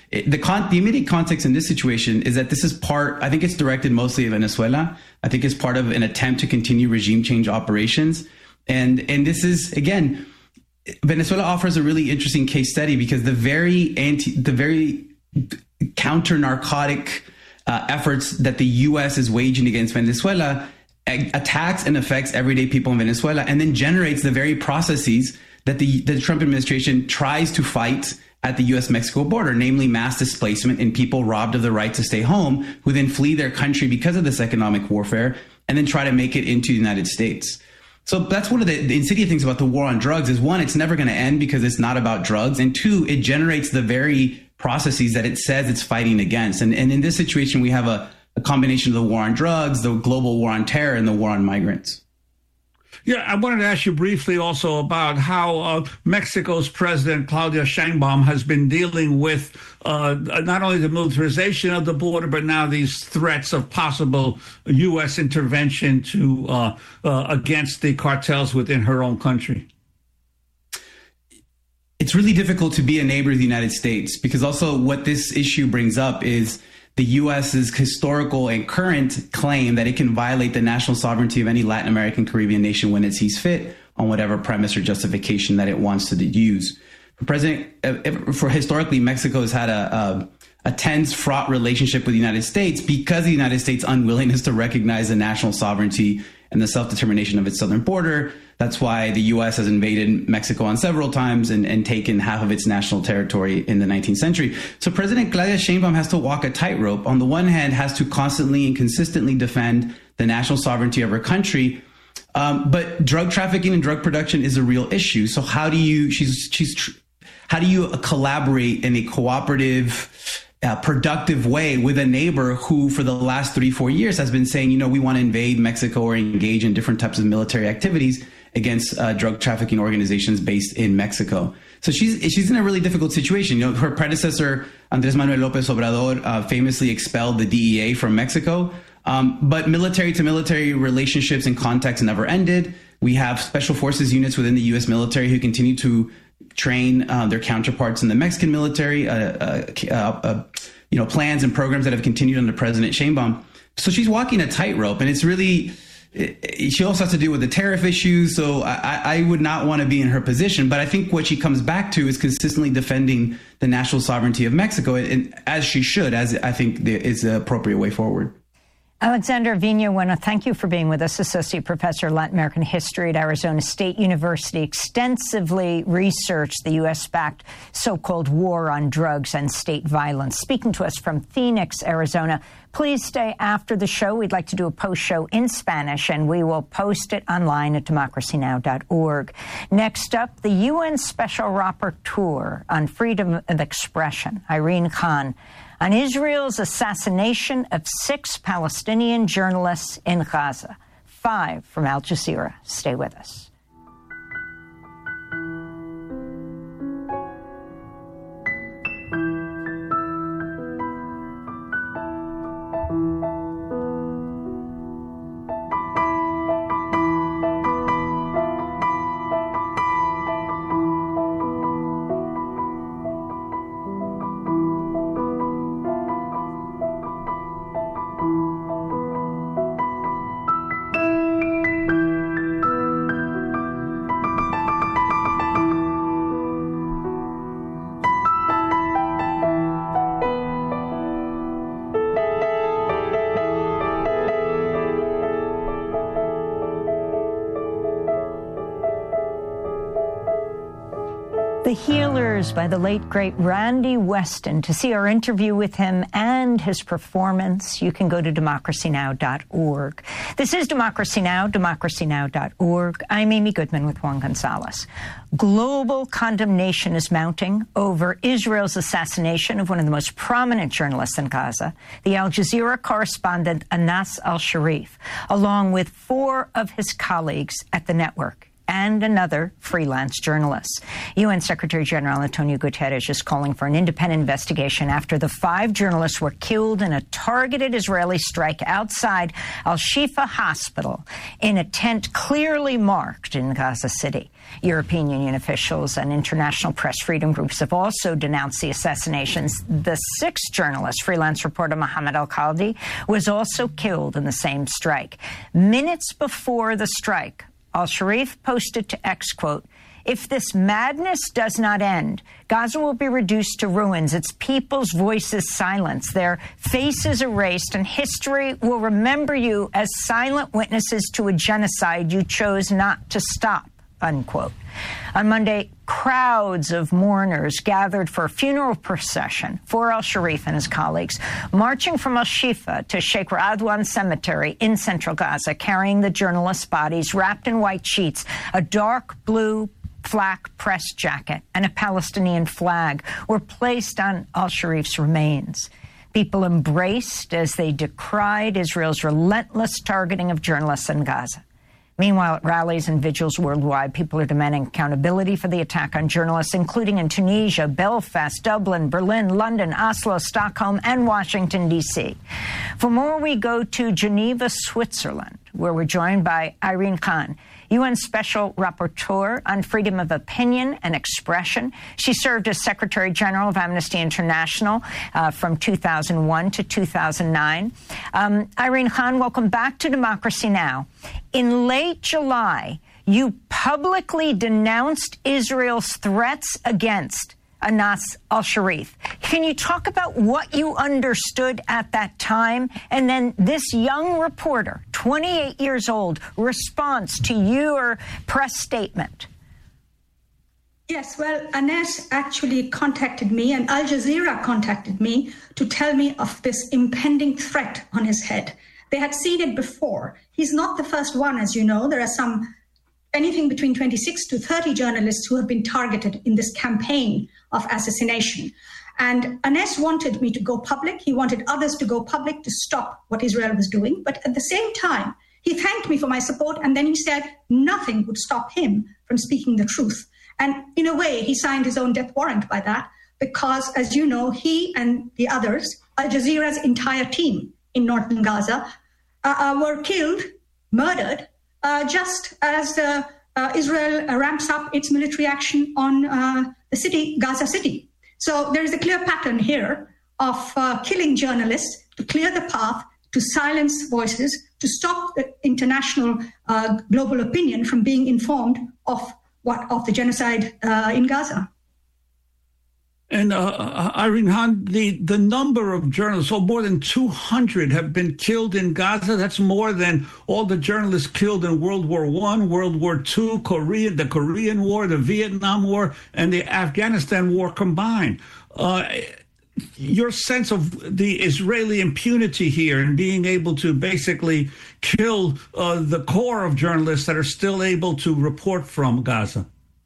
[SPEAKER 1] it, the, con- the immediate context in this situation is that this is part, I think it's directed mostly at Venezuela. I think it's part of an attempt to continue regime change operations. And, and this is, again, Venezuela offers a really interesting case study because the very anti, the very counter narcotic uh, efforts that the U S is waging against Venezuela a- attacks and affects everyday people in Venezuela, and then generates the very processes that the, the Trump administration tries to fight at the U S Mexico border, namely mass displacement and people robbed of the right to stay home, who then flee their country because of this economic warfare and then try to make it into the United States. So that's one of the, the insidious things about the war on drugs is, one, it's never going to end because it's not about drugs. And two, it generates the very processes that it says it's fighting against. And, and in this situation, we have a, a combination of the war on drugs, the global war on terror, and the war on migrants.
[SPEAKER 17] Yeah, I wanted to ask you briefly also about how uh, Mexico's President Claudia Sheinbaum has been dealing with uh, not only the militarization of the border, but now these threats of possible U S intervention to uh, uh, against the cartels within her own country.
[SPEAKER 1] It's really difficult to be a neighbor of the United States, because also what this issue brings up is the U S's historical and current claim that it can violate the national sovereignty of any Latin American Caribbean nation when it sees fit, on whatever premise or justification that it wants to use. For President, for historically, Mexico has had a, a, a tense, fraught relationship with the United States because of the United States' unwillingness to recognize the national sovereignty and the self-determination of its southern border. That's why the U S has invaded Mexico on several times and, and taken half of its national territory in the nineteenth century. So President Claudia Sheinbaum has to walk a tightrope. On the one hand, has to constantly and consistently defend the national sovereignty of her country. Um, but drug trafficking and drug production is a real issue. So how do you, she's, she's, tr- how do you collaborate in a cooperative, Uh, productive way with a neighbor who for the last three, four years has been saying, you know, we want to invade Mexico or engage in different types of military activities against uh, drug trafficking organizations based in Mexico. So she's she's in a really difficult situation. You know, her predecessor, Andrés Manuel López Obrador, uh, famously expelled the D E A from Mexico. Um, but military to military relationships and contacts never ended. We have special forces units within the U S military who continue to train uh, their counterparts in the Mexican military, uh, uh, uh, uh, you know, plans and programs that have continued under President Sheinbaum. So she's walking a tightrope, and it's really, it, she also has to deal with the tariff issues. So I, I would not want to be in her position. But I think what she comes back to is consistently defending the national sovereignty of Mexico, and as she should, as I think is the appropriate way forward.
[SPEAKER 7] Alexander Viñuela, thank you for being with us, Associate Professor of Latin American History at Arizona State University. Extensively researched the U S-backed so-called war on drugs and state violence. Speaking to us from Phoenix, Arizona. Please stay after the show. We'd like to do a post-show in Spanish, and we will post it online at democracy now dot org. Next up, the U N Special Rapporteur on Freedom of Expression, Irene Khan, on Israel's assassination of six Palestinian journalists in Gaza, five from Al Jazeera. Stay with us. The Healers by the late, great Randy Weston. To see our interview with him and his performance, you can go to democracy now dot org. This is Democracy Now!, democracy now dot org. I'm Amy Goodman with Juan Gonzalez. Global condemnation is mounting over Israel's assassination of one of the most prominent journalists in Gaza, the Al Jazeera correspondent Anas al-Sharif, along with four of his colleagues at the network. and another freelance journalist. U N Secretary General Antonio Guterres is calling for an independent investigation after the five journalists were killed in a targeted Israeli strike outside Al-Shifa Hospital in a tent clearly marked in Gaza City. European Union officials and international press freedom groups have also denounced the assassinations. The sixth journalist, freelance reporter Mohammed Al-Khaldi, was also killed in the same strike. Minutes before the strike, Al-Sharif posted to X, quote, "If this madness does not end, Gaza will be reduced to ruins, its people's voices silenced, their faces erased, and history will remember you as silent witnesses to a genocide you chose not to stop," unquote. On Monday, crowds of mourners gathered for a funeral procession for Al-Sharif and his colleagues, marching from Al-Shifa to Sheikh Radwan Cemetery in central Gaza, carrying the journalists' bodies wrapped in white sheets, a dark blue flak press jacket, and a Palestinian flag were placed on Al-Sharif's remains. People embraced as they decried Israel's relentless targeting of journalists in Gaza. Meanwhile, at rallies and vigils worldwide, people are demanding accountability for the attack on journalists, including in Tunisia, Belfast, Dublin, Berlin, London, Oslo, Stockholm, and Washington, D C. For more, we go to Geneva, Switzerland, where we're joined by Irene Khan, U N Special Rapporteur on Freedom of Opinion and Expression. She served as Secretary General of Amnesty International uh, from two thousand one to two thousand nine. Um, Irene Khan, welcome back to Democracy Now! In late July, you publicly denounced Israel's threats against Anas Al-Sharif. Can you talk about what you understood at that time? And then this young reporter, twenty-eight years old, response to your press statement.
[SPEAKER 2] Yes, well, Anas actually contacted me, and Al Jazeera contacted me to tell me of this impending threat on his head. They had seen it before. He's not the first one, as you know. There are some anything between twenty-six to thirty journalists who have been targeted in this campaign of assassination. And Anas wanted me to go public. He wanted others to go public to stop what Israel was doing. But at the same time, he thanked me for my support. And then he said nothing would stop him from speaking the truth. And in a way, he signed his own death warrant by that, because, as you know, he and the others, Al Jazeera's entire team in northern Gaza, uh, uh, were killed, murdered, Uh, just as uh, uh, Israel uh, ramps up its military action on uh, the city, Gaza City. So there is a clear pattern here of uh, killing journalists to clear the path, to silence voices, to stop the international uh, global opinion from being informed of what of the genocide uh, in Gaza.
[SPEAKER 17] And uh, Irene Khan, the, the number of journalists, so more than two hundred have been killed in Gaza. That's more than all the journalists killed in World War One, World War Two, Korea, the Korean War, the Vietnam War, and the Afghanistan War combined. Uh, your sense of the Israeli impunity here and being able to basically kill uh, the core of journalists that are still able to report from Gaza?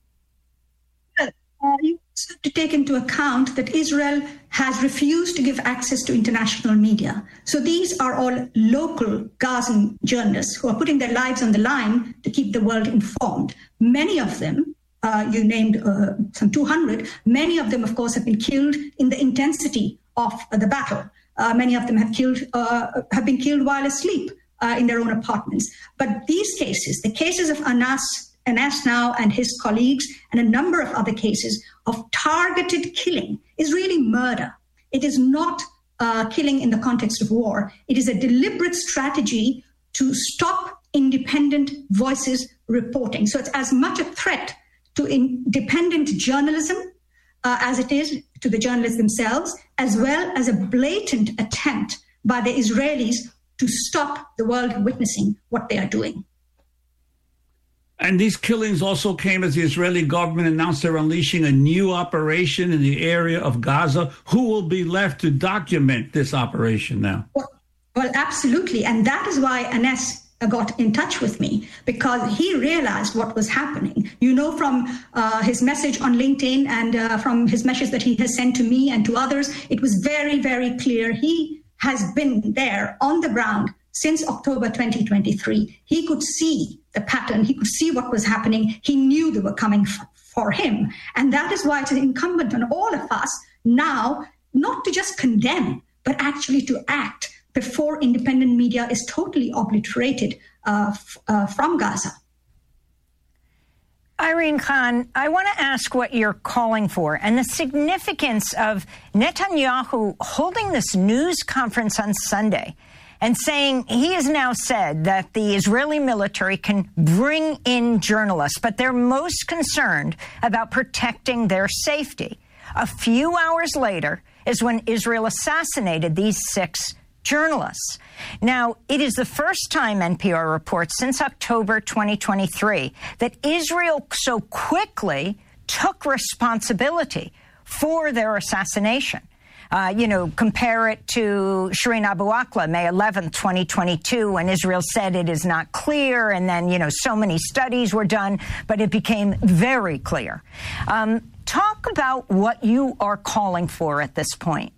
[SPEAKER 2] Uh, you have to take into account that Israel has refused to give access to international media. So these are all local Gazan journalists who are putting their lives on the line to keep the world informed. Many of them, uh, you named uh, some two hundred, many of them, of course, have been killed in the intensity of uh, the battle. Uh, many of them have killed, uh, have been killed while asleep uh, in their own apartments. But these cases, the cases of Anas Anas now and his colleagues, and a number of other cases of targeted killing, is really murder. It is not uh, killing in the context of war. It is a deliberate strategy to stop independent voices reporting. So it's as much a threat to independent journalism uh, as it is to the journalists themselves, as well as a blatant attempt by the Israelis to stop the world witnessing what they are doing.
[SPEAKER 17] And these killings also came as the Israeli government announced they're unleashing a new operation in the area of Gaza. Who will be left to document this operation now?
[SPEAKER 2] Well, well absolutely. And that is why Anas got in touch with me, because he realized what was happening. You know, from uh, his message on LinkedIn and uh, from his message that he has sent to me and to others, it was very, very clear. He has been there on the ground since October twenty twenty-three. He could see the pattern. He could see what was happening. He knew they were coming f- for him. And that is why it's incumbent on all of us now not to just condemn, but actually to act before independent media is totally obliterated uh, f- uh, from Gaza.
[SPEAKER 7] Irene Khan, I want to ask what you're calling for and the significance of Netanyahu holding this news conference on Sunday and saying he has now said that the Israeli military can bring in journalists, but they're most concerned about protecting their safety. A few hours later is when Israel assassinated these six journalists. Now, it is the first time, N P R reports, since October twenty twenty-three that Israel so quickly took responsibility for their assassination. Uh, you know, compare it to Shireen Abu Akleh, May eleventh, twenty twenty-two, when Israel said it is not clear, and then, you know, so many studies were done, but it became very clear. Um, talk about what you are calling for at this point.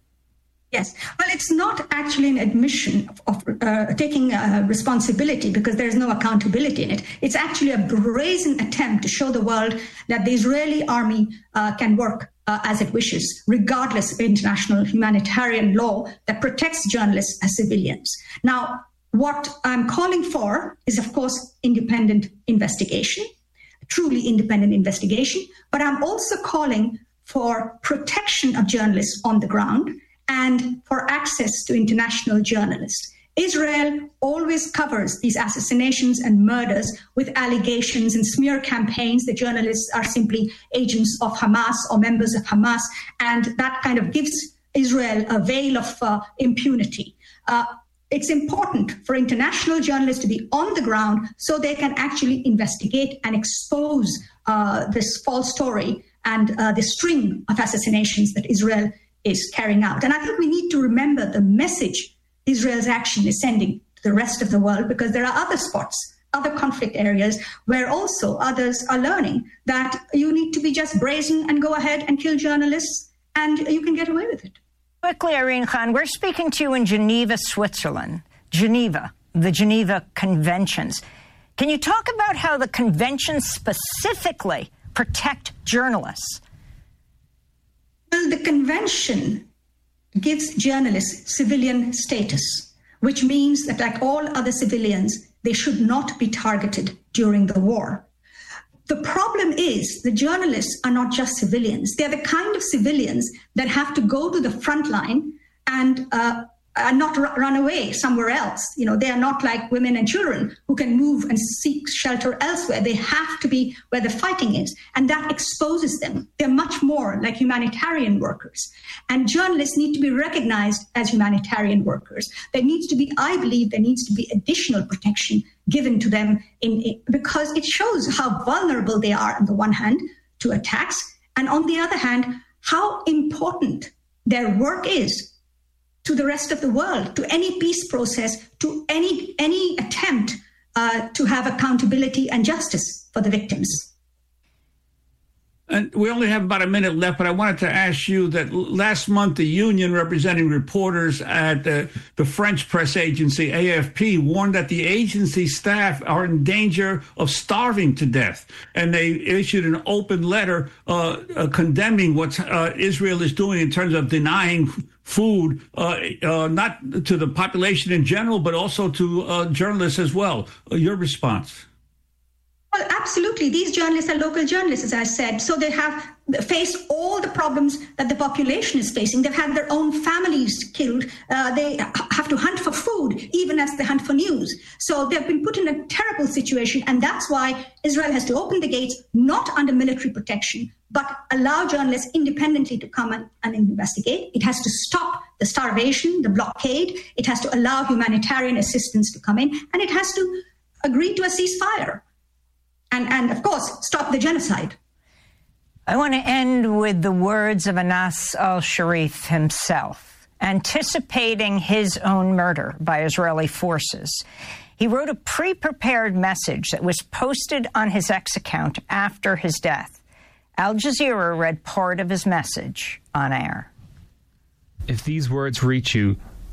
[SPEAKER 2] Yes. Well, it's not actually an admission of, of uh, taking uh, responsibility because there's no accountability in it. It's actually a brazen attempt to show the world that the Israeli army uh, can work uh, as it wishes, regardless of international humanitarian law that protects journalists as civilians. Now, what I'm calling for is, of course, independent investigation, truly independent investigation, but I'm also calling for protection of journalists on the ground and for access to international journalists. Israel always covers these assassinations and murders with allegations and smear campaigns. The journalists are simply agents of Hamas or members of Hamas, and that kind of gives Israel a veil of uh, impunity. Uh, it's important for international journalists to be on the ground so they can actually investigate and expose uh, this false story and uh, the string of assassinations that Israel is carrying out. And I think we need to remember the message Israel's action is sending to the rest of the world, because there are other spots, other conflict areas where also others are learning that you need to be just brazen and go ahead and kill journalists and you can get away with it.
[SPEAKER 7] Quickly, Irene Khan, we're speaking to you in Geneva, Switzerland. Geneva, the Geneva Conventions. Can you talk about how the conventions specifically protect journalists?
[SPEAKER 2] Well, the convention gives journalists civilian status, which means that, like all other civilians, they should not be targeted during the war. The problem is the journalists are not just civilians. They're the kind of civilians that have to go to the front line and uh, and not r- run away somewhere else. You know, they are not like women and children who can move and seek shelter elsewhere. They have to be where the fighting is, and that exposes them. They're much more like humanitarian workers. And journalists need to be recognized as humanitarian workers. There needs to be, I believe, there needs to be additional protection given to them in, in because it shows how vulnerable they are on the one hand to attacks, and on the other hand, how important their work is to the rest of the world, to any peace process, to any any attempt uh, to have accountability and justice for the victims.
[SPEAKER 17] And we only have about a minute left, but I wanted to ask you that last month, the union representing reporters at the, the French press agency, A F P, warned that the agency staff are in danger of starving to death. And they issued an open letter uh, uh, condemning what uh, Israel is doing in terms of denying food, uh, uh, not to the population in general, but also to uh, journalists as well. Uh, your response?
[SPEAKER 2] Well, absolutely. These journalists are local journalists, as I said, so they have faced all the problems that the population is facing. They've had their own families killed. Uh, they have to hunt for food, even as they hunt for news. So they've been put in a terrible situation, and that's why Israel has to open the gates, not under military protection, but allow journalists independently to come and, and investigate. It has to stop the starvation, the blockade. It has to allow humanitarian assistance to come in, and it has to agree to a ceasefire. And, and, of course, stop the genocide.
[SPEAKER 7] I want to end with the words of Anas al-Sharif himself, anticipating his own murder by Israeli forces. He wrote a pre-prepared message that was posted on his X account after his death. Al Jazeera read part of his message on air.
[SPEAKER 3] If these words reach you,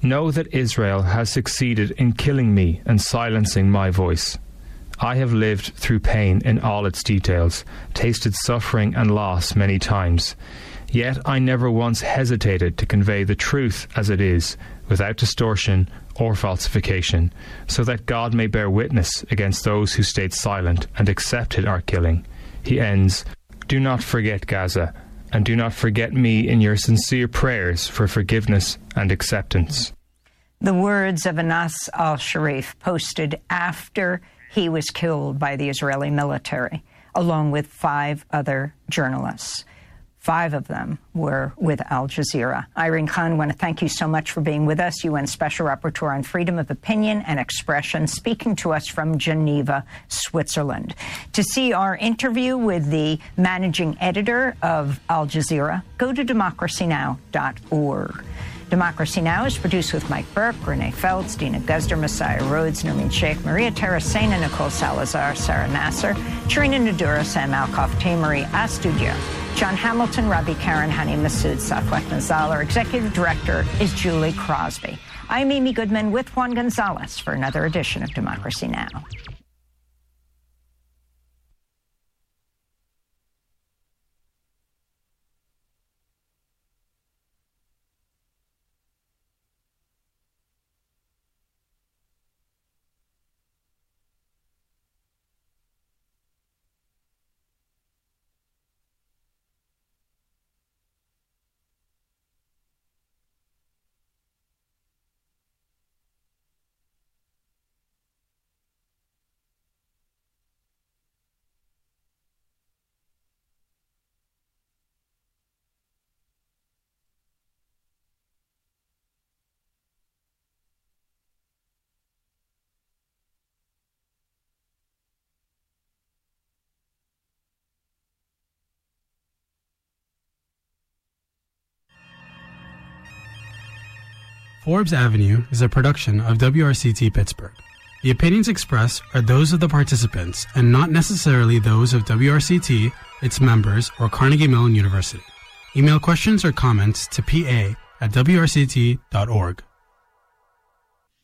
[SPEAKER 3] Know that Israel has succeeded in killing me and silencing my voice. I have lived through pain in all its details, tasted suffering and loss many times. Yet I never once hesitated to convey the truth as it is, without distortion or falsification, so that God may bear witness against those who stayed silent and accepted our killing. He ends, "Do not forget Gaza, and do not forget me in your sincere prayers for forgiveness and acceptance."
[SPEAKER 7] The words of Anas al-Sharif, posted after he was killed by the Israeli military, along with five other journalists. Five of them were with Al Jazeera. Irene Khan, I want to thank you so much for being with us, U N Special Rapporteur on Freedom of Opinion and Expression, speaking to us from Geneva, Switzerland. To see our interview with the managing editor of Al Jazeera, go to democracy now dot org. Democracy Now! Is produced with Mike Burke, Renee Feltz, Dina Guzder, Messiah Rhodes, Nermeen Sheikh, Maria Terracena, Nicole Salazar, Sarah Nasser, Sharina Nadura, Sam Alkoff, Tamery Astudio, John Hamilton, Rabi Karen, Hani Masood, Safwat Manzal. Our executive director is Julie Crosby. I'm Amy Goodman with Juan Gonzalez for another edition of Democracy Now!
[SPEAKER 4] Forbes Avenue is a production of W R C T Pittsburgh. The opinions expressed are those of the participants and not necessarily those of W R C T, its members, or Carnegie Mellon University. Email questions or comments to p a at w r c t dot org.